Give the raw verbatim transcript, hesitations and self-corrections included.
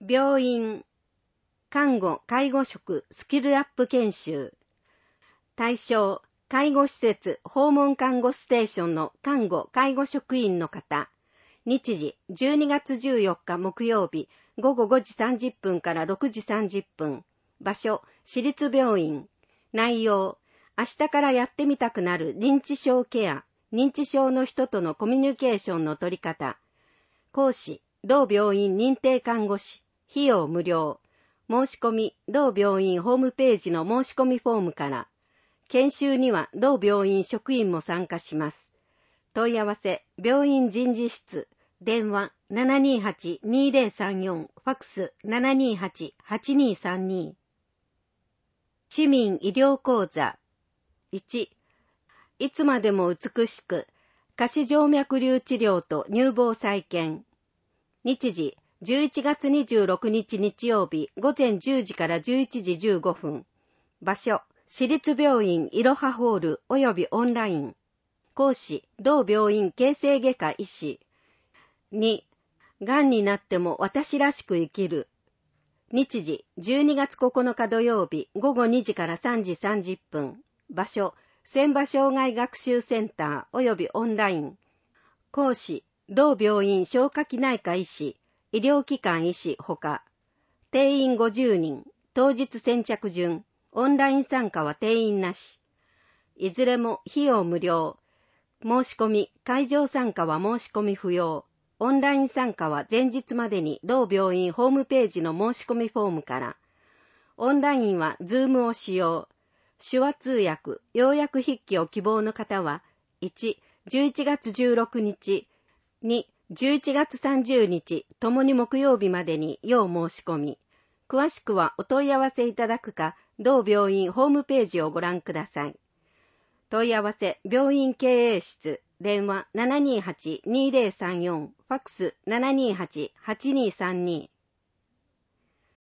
病院、看護・介護職スキルアップ研修。対象、介護施設訪問看護ステーションの看護・介護職員の方。日時、じゅうにがつじゅうよっか木曜日、ごごごじさんじゅっぷんからろくじさんじゅっぷん。場所、市立病院。内容、明日からやってみたくなる認知症ケア、認知症の人とのコミュニケーションの取り方。講師、同病院認定看護師。費用無料。申し込み、同病院ホームページの申し込みフォームから。研修には同病院職員も参加します。問い合わせ、病院人事室。電話 ななにーはち にーぜろさんよん、ファックス ななにーはち はちにーさんに。市民医療講座。いち、いつまでも美しく、下肢静脈瘤治療と乳房再建。日時、じゅういちがつにじゅうろくにち日曜日、午前じゅうじからじゅういちじじゅうごふん。場所、市立病院いろはホール及びオンライン。講師、同病院形成外科医師。に、がんになっても私らしく生きる。日時、じゅうにがつここのか土曜日、ごごにじからさんじさんじゅっぷん。場所、千葉障害学習センター及びオンライン。講師、同病院消化器内科医師、医療機関医師ほか。定員ごじゅうにん、当日先着順、オンライン参加は定員なし。いずれも費用無料。申し込み、会場参加は申し込み不要。オンライン参加は前日までに同病院ホームページの申し込みフォームから。オンラインは Zoom を使用。手話通訳、要約筆記を希望の方は、いち、じゅういちがつじゅうろくにち、に、じゅういちがつさんじゅうにち、ともに木曜日までに要申し込み。詳しくはお問い合わせいただくか、同病院ホームページをご覧ください。問い合わせ、病院経営室、電話 ななにーはち にーぜろさんよん、ファックス ななにーはち はちにーさんに。